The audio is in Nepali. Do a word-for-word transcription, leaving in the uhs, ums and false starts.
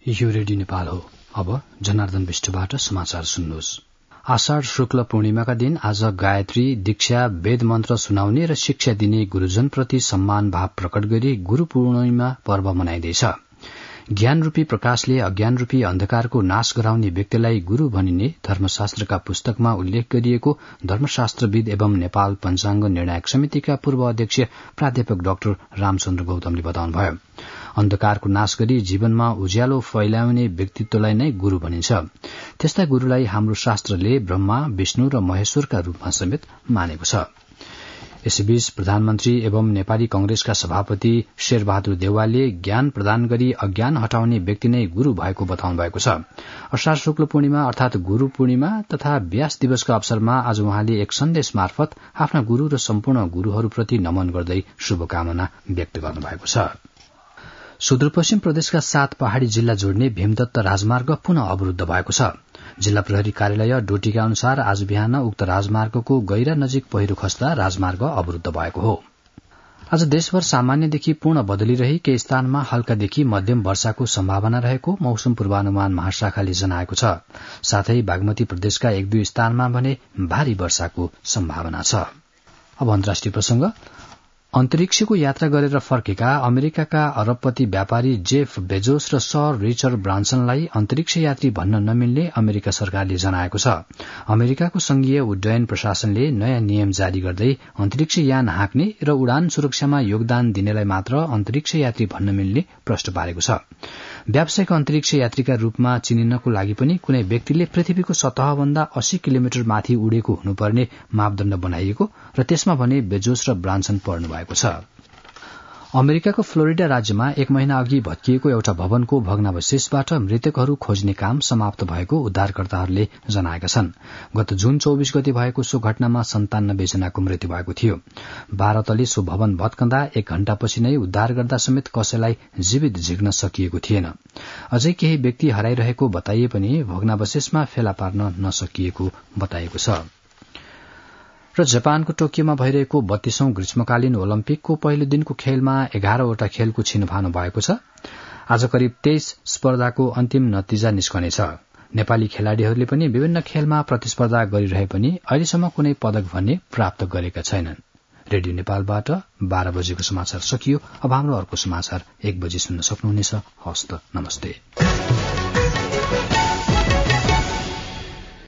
यो रेडियो नेपाल हो। अब जनार्दन विष्टबाट समाचार सुन्नुहोस्। आषाढ़ शुक्ल पूर्णिमाका दिन आज गायत्री, दीक्षा, वेद मन्त्र सुनाउने र शिक्षा दिने गुरूजनप्रति सम्मान भाव प्रकट गरी गुरू पूर्णिमा पर्व मनाइँदैछ। ज्ञान रूपी प्रकाशले अज्ञान रूपी अन्धकारको नाश गराउने व्यक्तिलाई गुरू भनिने धर्मशास्त्रका पुस्तकमा उल्लेख गरिएको धर्मशास्त्रविद एवं नेपाल पञ्चाङ्ग निर्णायक समितिका पूर्व अध्यक्ष प्राध्यापक डाक्टर रामचन्द्र गौतमले बताउनुभयो। अन्धकारको नाश गरी जीवनमा उज्यालो फैलाउने व्यक्तित्वलाई नै गुरू भनिन्छ। त्यस्ता गुरूलाई हाम्रो शास्त्रले ब्रह्मा, विष्णु र महेश्वरका रूपमा समेत मानेको छ। यसैबीच प्रधानमन्त्री एवं नेपाली कंग्रेसका सभापति शेरबहादुर देउवाले ज्ञान प्रदान गरी अज्ञान हटाउने व्यक्ति नै गुरू भएको बताउनु भएको छ। अषाढ़ शुक्ल पूर्णिमा अर्थात गुरू पूर्णिमा तथा व्यास दिवसका अवसरमा आज उहाँले एक सन्देश मार्फत आफ्ना गुरू र सम्पूर्ण गुरूहरूप्रति नमन गर्दै शुभकामना व्यक्त गर्नुभएको छ। सुदूरपश्चिम प्रदेशका सात पहाड़ी जिल्ला जोड्ने भीमदत्त राजमार्ग पुनः अवरूद्ध भएको छ। जिल्ला प्रहरी कार्यालय डोटीका अनुसार आज बिहान उक्त राजमार्गको गैरा नजिक पहिरो खस्दा राजमार्ग अवरूद्ध भएको हो। आज देशभर सामान्यदेखि पूर्ण बदली रही केही स्थानमा हल्कादेखि मध्यम वर्षाको सम्भावना रहेको मौसम पूर्वानुमान महाशाखाले जनाएको छ। साथै बागमती प्रदेशका एक दुई स्थानमा भने भारी वर्षाको सम्भावना छ। अब अन्तर्राष्ट्रिय प्रसंग। अन्तरिक्षको यात्रा गरेर फर्केका अमेरिकाका अरबपति व्यापारी जेफ बेजोस र सर रिचर्ड ब्रान्सनलाई अन्तरिक्ष यात्री भन्न नमिल्ने अमेरिका सरकारले जनाएको छ। अमेरिकाको संघीय उड्डयन प्रशासनले नयाँ नियम जारी गर्दै अन्तरिक्ष यान हाँक्ने र उडान सुरक्षामा योगदान दिनेलाई मात्र अन्तरिक्ष यात्री भन्न मिल्ने प्रश्न पारेको छ। व्यावसायिक अन्तरिक्ष यात्रीका रूपमा चिनिनको लागि पनि कुनै व्यक्तिले पृथ्वीको सतहभन्दा अस्सी किलोमिटर माथि उडेको हुनुपर्ने मापदण्ड बनाइएको र त्यसमा भने बेजोस र ब्रान्सन पर्नु भएको छ। अमेरिकाको फ्लोरिडा राज्यमा एक महिना अघि भत्किएको एउटा भवनको भग्नावशेषबाट मृतकहरू खोज्ने काम समाप्त भएको उद्धारकर्ताहरूले जनाएका छन्। गत जून चौबीस गते भएको सो घटनामा सन्तानब्बे जनाको मृत्यु भएको थियो। बाह्र तले सो भवन भत्कँदा एक घण्टापछि नै उद्धार गर्दा समेत कसैलाई जीवित झिक्न सकिएको थिएन। अझै केही व्यक्ति हराइरहेको बताइए पनि भग्नावशेषमा फेला पार्न नसकिएको बताइएको छ। र जापानको टोकियोमा भइरहेको बत्तीसौं ग्रीष्मकालीन ओलम्पिकको पहिलो दिनको खेलमा एघारवटा खेलको छिनोफानो भएको छ। आज करिब तेइस स्पर्धाको अन्तिम नतिजा निस्कनेछ। नेपाली खेलाड़ीहरूले पनि विभिन्न खेलमा प्रतिस्पर्धा गरिरहे पनि अहिलेसम्म कुनै पदक भन्ने प्राप्त गरेका छैनन्। रेडियो नेपालबाट बाह्र बजेको समाचार सकियो। अब हाम्रो अर्को समाचार एक बजे सुन्न सक्नुहुनेछ। हस्त नमस्ते।